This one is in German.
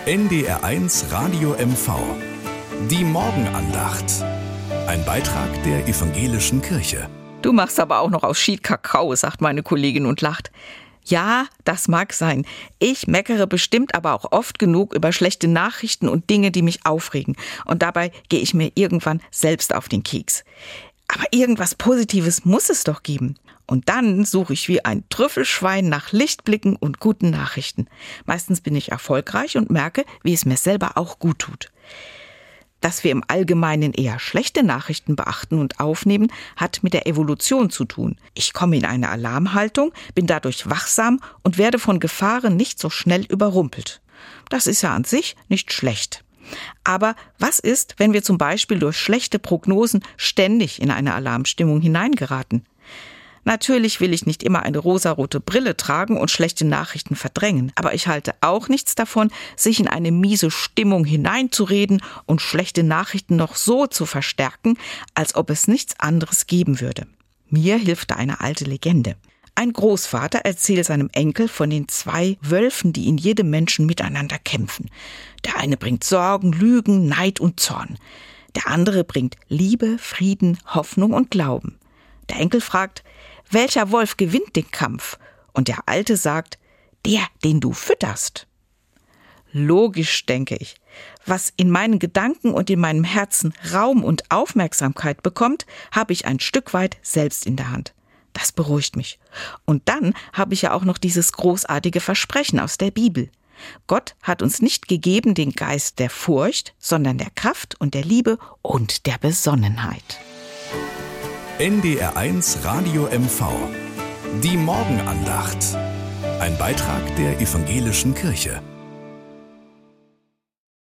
NDR1 Radio MV. Die Morgenandacht. Ein Beitrag der evangelischen Kirche. Du machst aber auch noch aus Schied Kakao, sagt meine Kollegin und lacht. Ja, das mag sein. Ich meckere bestimmt aber auch oft genug über schlechte Nachrichten und Dinge, die mich aufregen. Und dabei gehe ich mir irgendwann selbst auf den Keks. Aber irgendwas Positives muss es doch geben. Und dann suche ich wie ein Trüffelschwein nach Lichtblicken und guten Nachrichten. Meistens bin ich erfolgreich und merke, wie es mir selber auch gut tut. Dass wir im Allgemeinen eher schlechte Nachrichten beachten und aufnehmen, hat mit der Evolution zu tun. Ich komme in eine Alarmhaltung, bin dadurch wachsam und werde von Gefahren nicht so schnell überrumpelt. Das ist ja an sich nicht schlecht. Aber was ist, wenn wir zum Beispiel durch schlechte Prognosen ständig in eine Alarmstimmung hineingeraten? Natürlich will ich nicht immer eine rosarote Brille tragen und schlechte Nachrichten verdrängen, aber ich halte auch nichts davon, sich in eine miese Stimmung hineinzureden und schlechte Nachrichten noch so zu verstärken, als ob es nichts anderes geben würde. Mir hilft da eine alte Legende. Ein Großvater erzählt seinem Enkel von den 2 Wölfen, die in jedem Menschen miteinander kämpfen. Der eine bringt Sorgen, Lügen, Neid und Zorn. Der andere bringt Liebe, Frieden, Hoffnung und Glauben. Der Enkel fragt, welcher Wolf gewinnt den Kampf? Und der Alte sagt, der, den du fütterst. Logisch, denke ich. Was in meinen Gedanken und in meinem Herzen Raum und Aufmerksamkeit bekommt, habe ich ein Stück weit selbst in der Hand. Das beruhigt mich. Und dann habe ich ja auch noch dieses großartige Versprechen aus der Bibel. Gott hat uns nicht gegeben den Geist der Furcht, sondern der Kraft und der Liebe und der Besonnenheit. NDR1 Radio MV. Die Morgenandacht. Ein Beitrag der evangelischen Kirche.